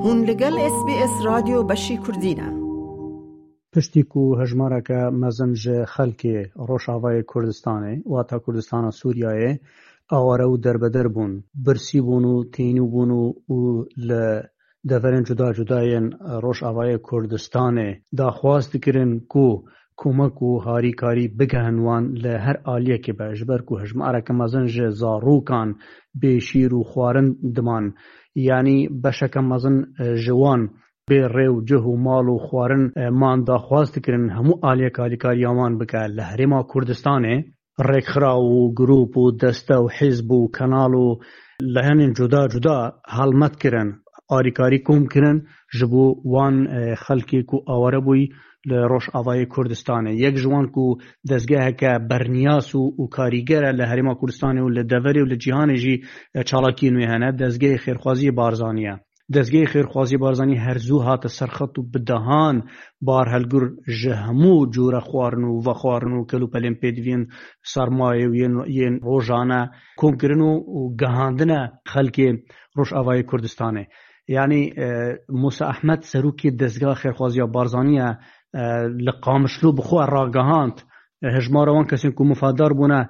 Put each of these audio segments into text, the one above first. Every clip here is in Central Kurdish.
بون لگل SBS رادیو بشی کردینه. پشتی کو هجماره که مزنج خلک روشاوای کردستانه و تا کردستان سوریه آواره و دربدر بون برسی بونو تینو بونو و دفرین جداین روشاوای کردستانه داخواست کرن کو کمک و هاریکاری بگهنوان لهر آلیه که بجبر کو هجماره که مزنج زاروکان بیشیر و خوارن دمان یعنی بشک مزن جوان به ریو جه و مال و خوارن مان داخواست کرن همو آلیه کاریکاری آمان بکه لهرما کردستانه رکخرا و گروپ و دسته و حزب و کنال و لهن جدا حالمت کرن آریکاری کم کرن جبو وان خلکی کو آواره بوی لروش آوای کردستانه یک جوان کو دزگه که برنیاس و کاریگر لهرما کردستانه و لدوری و لجیهان جی چالاکی نویهنه دزگه خیرخوازی بارزانیه دزگه خیرخوازی بارزانی هرزو هات سرخط و بدهان بار هلگر جهمو جور خوارن و کلو پلیم پیدوین سرمایه و ین روزانه کم کرنو و گهاندنه خلک روش آوای کردستانه یعنی موسی احمد سروکی دزگاه خیرخوازی بارزانیه لقامشلو بخو راگهاند هجماره وان کسی که مفادار بونه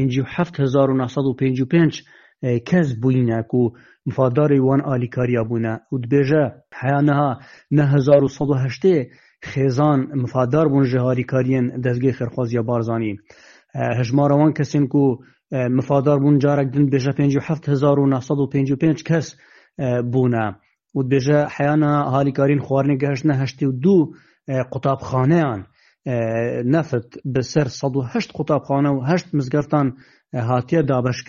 57,955 کس بوینه که مفادار وان آلیکاریا بونه و دبیجه حیانها 9,108 خیزان مفادار بون جهاریکارین دزگه خیرخوازی بارزانی هجماره وان کسی که مفادار بون جارک دن بیجه 57,955 کس بونه و دبیجه حیانها آلیکارین خوارنی گهشنه 82 قطابخانه نفت بسر 108 قطابخانه و 8 مزگفتان هاتیه دابش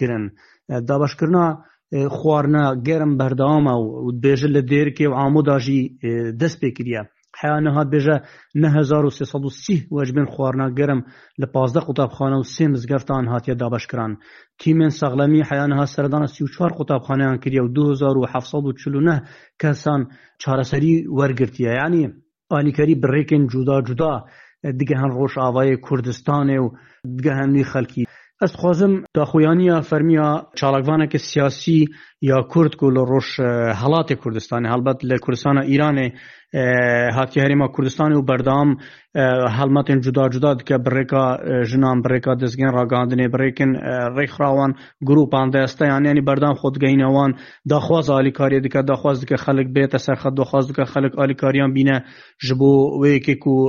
کرنا خوارنا گرم بردامه و بیجه لدیر که و عاموداجی دست بکریه حیانه ها بیجه 9,330 وجبین خوارنا گرم لپازده قطابخانه و 3 مزگفتان هاتیه دابش کرن تیمین سغلمی حیانه ها سردان 34 قطابخانه کریه و 2,749 کسان چارسری ورگرتیه یعنی آلیکاری بریکن جدا دیگه هن روش آوای کردستانه و دیگه هنوی خلکی است خوازم داخویانی فرمیا چالاکوانه که سیاسی یا کرد کل روش حالات کردستانه البته لکردستان ایران هاتی هریما کردستانه و بردام حالات جدا که بریکا جنام بریکا دزگین راگاندنه بریکن ریخ راوان گروپان دسته یعنی بردام خودگین وان داخواز آلیکاری دیگه داخواز که خلق بیت سرخط داخواز که خلق آلیکاریان بینه جبو ویکی کو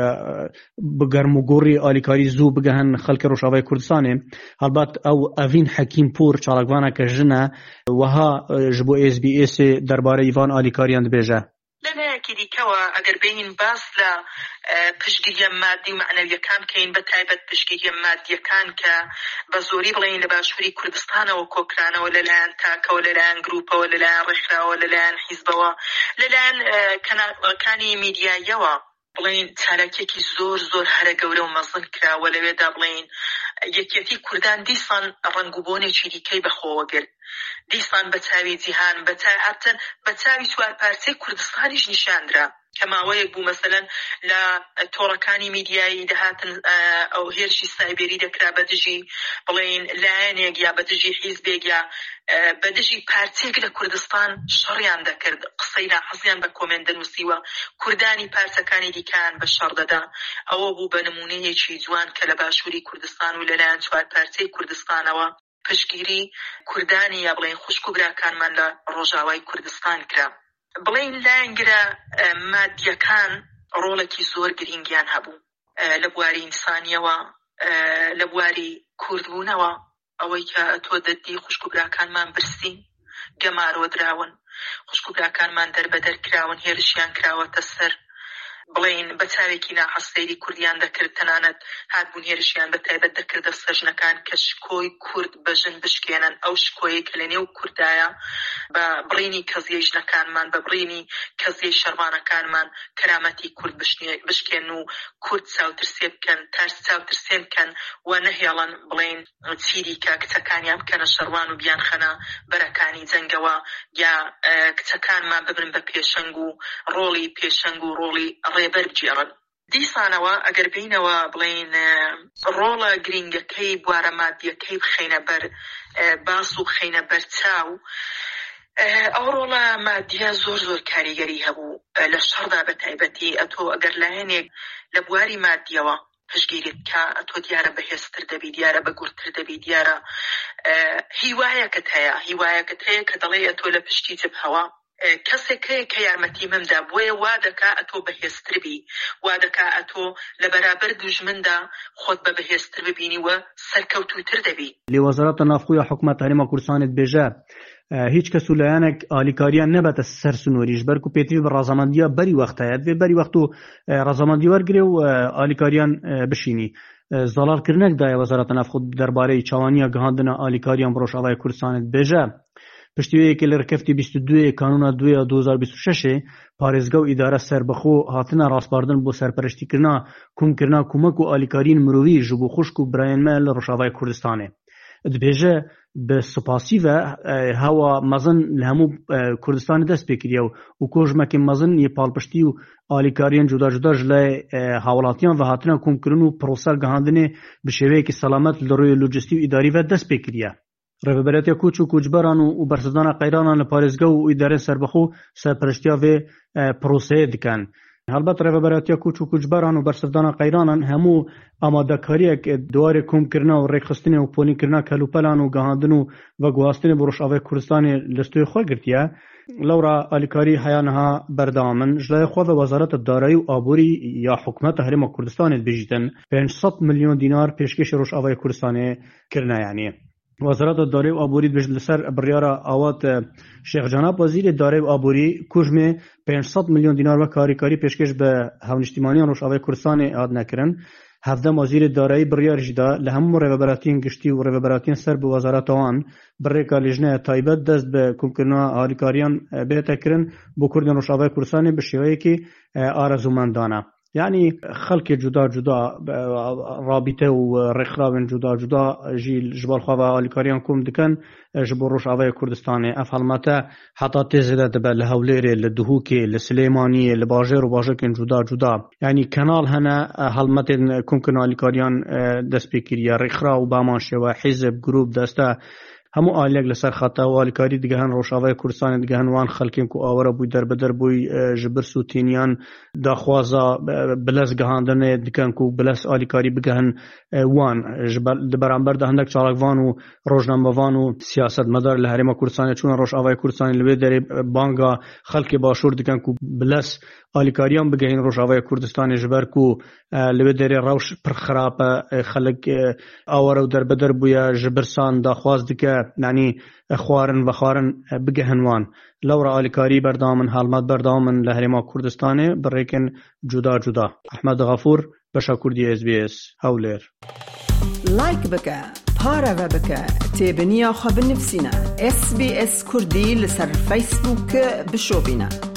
بگرم گوری آلیکاری زو بگهن خلق روشاوای کردستانه البته او اوین حکیم پور چالاکوانه که جنه وها جبو SBS درباره ایوان آلیکاریان بیجه لنا كذي كوا أجر بين باس لا بشجية مادي ومعنوية كان كين بتعبت بشجية مادية كان كبزوري بلين لباشوري كردستان وكوكرانا ولا لان تاكا ولا لان جروبا ولا لان رخرا ولا لان حزبوا لان كاني ميديا يوا بلين تاركيكي زور هر جورة ومزن كرا ولا بيدا بلين یەکێتی کوردان دیسان ڕەنگوبۆنێکی دیکەی بەخۆوەگرت دیسان بەچاوی جیهان بەچاوی سوارپارچەی کوردستانیش نیشاندرا کە ماوەیەک بوو مەسەلەن لە تۆڕەکانی میدیایی دەهاتن ئەو هێرشی سایبێری دەکرا بەدژی بڵێن لایەنێک یا بەدژی حیزبێک یا بەدژی پارچێک لە کوردستان شەڕیان دەکرد قسەی ناحەزیان بە کۆمێن دەنووسیوە کوردانی پارچەکانی دیکەیان بە شەڕ دەدا ئەوە بوو بە نمونەیەکی جوان کە لە باشووری کوردستان و لەلایەن چوارپارچەی کوردستانەوە پشتگیری کوردانی یا بڵێن خوشک و براکانمان لە ڕۆژاوای کوردستان کرا بڵێن لایەنگرە مادیەکان ڕۆڵێکی زۆر گرنگیان هەبوو لە بواری ئینسانیەوە لە بواری کوردبوونەوە ئەوەی کە تۆ دەدی خوشک و براکانمان برسین گەمارۆدراون خوشک و براکانمان دەربەدەر کراون هێرشیان کراوەتە سەر بڵێن بەچاوێکی ناحەستەیری کوردیان دەکرد تەنانەت هاتبوون هێرشیان بەتایبەت دەکردە سەژنەکان کە شکۆی کورد بەژن بشکێنن ئەو شکۆیە کە لە نێو کوردایە بە بڕینی کەزیەی ژنەکانمان بە بڕینی کەزیەی شەڕوانەکانمان کەرامەتی کورد بشکێن و کورد چاوترسێ بکەن تارس چاوترسێ بکەن و نەهێڵن بڵێن چیری کە کچەکانیان بکەنە شەڕوان و بیان خەنە بەرەکانی جەنگەوە یا کچەکانمان ببرن بە پێشەنگ و ڕۆڵی پێشەنگ و ڕۆڵی ڕێبەر بجێڕن دیسانەوە ئەگەر بینەوە بڵێن ڕۆڵە گرنگەکەی بوارە مادیەکەی بخەینە بەر باس و بخەینە بەر چاو ئەوڕۆڵە مادیە زۆر کاریگەری هەبوو لە شەڕدا بە تایبەتی ئەتۆ ئەگەر لایەنێک لە بواری مادیەوە پشگیریت کە ئەتۆ دیارە بەهێزتر دەبی، دیارە بەگورتر دەبی، دیارە هیوایەکەت هەیە کە دەڵێ ئەتۆ لە پشتی جبهەوە کەسێک هەیە کە یارمەتی مەمدا، بۆیە وا دەکا ئەتۆ بەهێزتر بی، وا دەکا ئەتۆ لە بەرابەر دوژمندا خۆت بە بەهێزتر ببینی و سەرکەوتوتر دەبی. لێ وەزارەتە نافخۆیە حکومەت هەرێما کوردستانت بێژە هیچ کەس و لایەنێک ئالیکاریان نەبەتە سەر سنووریش بەرک و پێتوی بە ڕازەمەندیە بەری وەختەیە دێ بەری وەخت و ڕازەمەندی وەرگرێ و ئالیکاریان بشینی. زەڵالکردنێکدایە وەزارەتە نافخۆ دەربارەی چاوانیە گەهاندنە ئالیکاریان بە ڕۆژئاوای کوردستانت بێژە پشتیوەیەکی لە ڕکەفتی 22 کانونا 2 2026 پارێزگا و ئیدارە سەربەخۆ هاتنە ڕاستپاردن بۆ سەرپەرشتیکردنا کومکردنا کومەک و ئالیکارین مرۆڤی ji bo xwişk û birayên me li Rojavayê Kurdistanê. Dibêje bi spasî ve hewa mezin li hemû Kurdistanê dest pê kiriye û kojmekên mezin yê palpiştî û alîkariyên cuda ji lê hawilatiyan ve hatina komkirin û prosel gihandinê bi şêweyekî selamet li rûyê lojistî û îdarî ve dest pê kiriye. Rêveberiya Koç û Koçberan û bersivdana qeyranan li parêzga û îdareyên serbixwe serpەرشتیا vê proseyê dikin. Helbet rêveberiya Koç û Koçberan û bersivdana qeyranan hemû amadekariyek duwarê komkirina û rêxistinê û polînkirina kelûpelan û gihandin û veguhastinê bi Rojavayê Kurdistanê li stûyê xwe girtiye. Lewra alîkarî heya niha berdewam in ji lawê xwe ve Wezareta Darayî û Aborî ya Hikûmeta Herêma Kurdistanê dibêjîtin 500 milyon dînar pêşkêşê Rojavayê Kurdistanê kirine yanî. Wezareta Darayî û Aborî dibêjin li ser biryara awat Şêx Canab Wezîrê Darayî û Aborî kujmê 500 milyon dînar wek alîkarî pêşkêş bi hevniştîmaniyan Rojavayê Kurdistanê hat nekirin. Hevdem Wezîrê Darayî biryar jî da li hemû rêveberatiyên giştî û rêveberatiyên ser bi wezareta wan bi rêka lêjneya taybet dest bi komkirina alîkariyan bête kirin bۆ Kurdên Rojavayê Kurdistanê bi şêweyekî arezûmendane. Yani xelkê cuda rabîte û rêxirabên cuda jî ji bar xwe ve alîkariyan kom dikin ji bo Rojavayê Kurdistanê. Ev helmete heta têzê de dibe li Hewlêrê, li Duhokê, li Silêmaniyê, li bajêr û bajekên cuda. Yani kenal hene helmetên komkirina alîkariyan dest pê kiriye. Rêxira û beman şêwe, hîzb, grûp, deste hemû aliyek li ser xeta û alîkarî digihin Rojavayê Kurdistanê digihin wan xelkên ku aware bûy derbeder bûy ji bir sûtîniyan daxwaza bilez gihandinê dikin ku bilez alîkarî bigihin wan di beramber de hinek çalakvan û rojnamevan û siyasetmedar li Herêma Kurdistanê çûna Rojavayê Kurdistanê li wê derê banga xelkê başûr dikin ku bilez alîkariyan bigihin Rojavayê Kurdistanê ji ber ku li wê derê rewş pir xirab e xelek aware û derbeder bûye ji birsan daxwaz dike yani xwarin bigihin wan. Lewra alîkarî berdewam in helmet berdewam in li Herêma Kurdistanê bi rêkên cuda. Ehmed Gafûr, Beşa Kurdî SBS Hewlêr. Like bike, pareve bike, têbiniya xwe binivîne. SBS Kurdî li ser Facebook bişopîne.